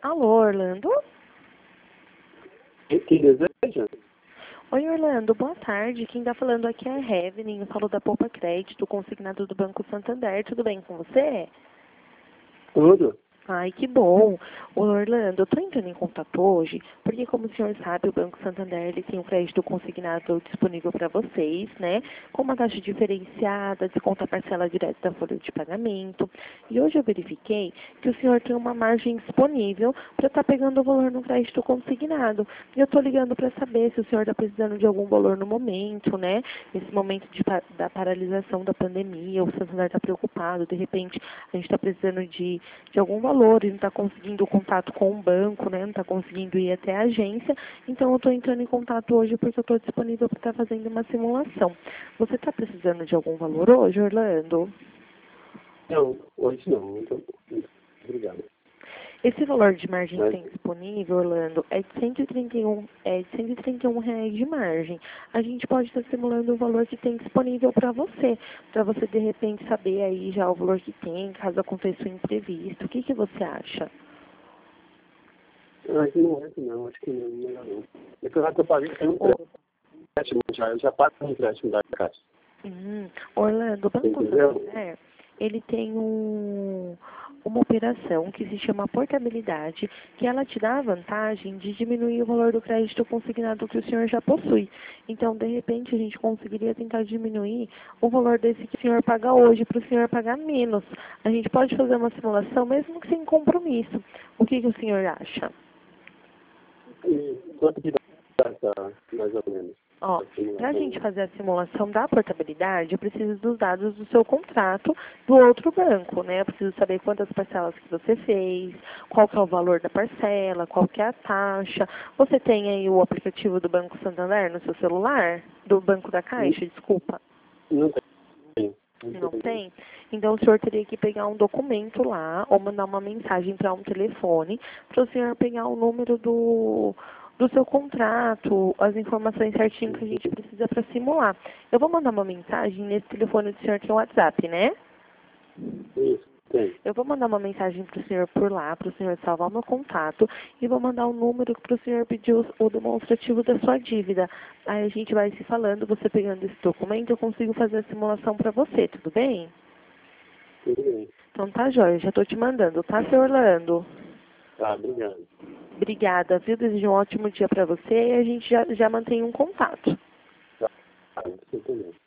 Alô, Orlando? Que deseja? Oi, Orlando, boa tarde. Quem está falando aqui é a Evelyn, eu falo da Poupa Crédito, consignado do Banco Santander. Tudo bem com você? Tudo. Ai, que bom. Ô, Orlando, eu estou entrando em contato hoje, porque como o senhor sabe, o Banco Santander ele tem um crédito consignado disponível para vocês, né? Com uma taxa diferenciada, desconta a parcela direta da folha de pagamento. E hoje eu verifiquei que o senhor tem uma margem disponível para estar pegando o valor no crédito consignado. E eu estou ligando para saber se o senhor está precisando de algum valor no momento, né? Nesse momento da paralisação da pandemia, o Santander está preocupado, de repente a gente está precisando de algum valor, ele não está conseguindo contato com o banco, né? Não está conseguindo ir até a agência. Então eu estou entrando em contato hoje porque eu estou disponível para estar fazendo uma simulação. Você está precisando de algum valor hoje, Orlando? Não, hoje não. Muito obrigado. Esse valor de margem que tem disponível, Orlando, é de 131 reais de margem. A gente pode estar simulando o valor que tem disponível para você de repente saber aí já o valor que tem, caso aconteça um imprevisto. O que você acha? Acho não, acho que não, melhor não. É que eu já estou pagando, tem um empréstimo já, eu já pago um empréstimo da Caixa. Orlando, o Banco Entendeu? Santander, ele tem uma operação que se chama portabilidade, que ela te dá a vantagem de diminuir o valor do crédito consignado que o senhor já possui. Então, de repente, a gente conseguiria tentar diminuir o valor desse que o senhor paga hoje para o senhor pagar menos. A gente pode fazer uma simulação, mesmo que sem compromisso. O que o senhor acha? E quanto que dá mais ou menos? Ó, para a gente fazer a simulação da portabilidade, eu preciso dos dados do seu contrato do outro banco, né? Eu preciso saber quantas parcelas que você fez, qual que é o valor da parcela, qual que é a taxa. Você tem aí o aplicativo do Banco Santander no seu celular? Do Banco da Caixa, desculpa. Não tem. Não tem? Então o senhor teria que pegar um documento lá ou mandar uma mensagem para um telefone para o senhor pegar o número do seu contrato, as informações certinho que a gente precisa para simular. Eu vou mandar uma mensagem nesse telefone do senhor que é o WhatsApp, né? Isso, tem. Eu vou mandar uma mensagem para o senhor por lá, para o senhor salvar o meu contato, e vou mandar um número para o senhor pedir o demonstrativo da sua dívida. Aí a gente vai se falando, você pegando esse documento, eu consigo fazer a simulação para você, tudo bem? Tudo bem. Então tá, jóia, já estou te mandando, tá, seu Orlando? Tá, obrigado. Obrigada, viu? Desejo um ótimo dia para você e a gente já mantém um contato. Tá, você também.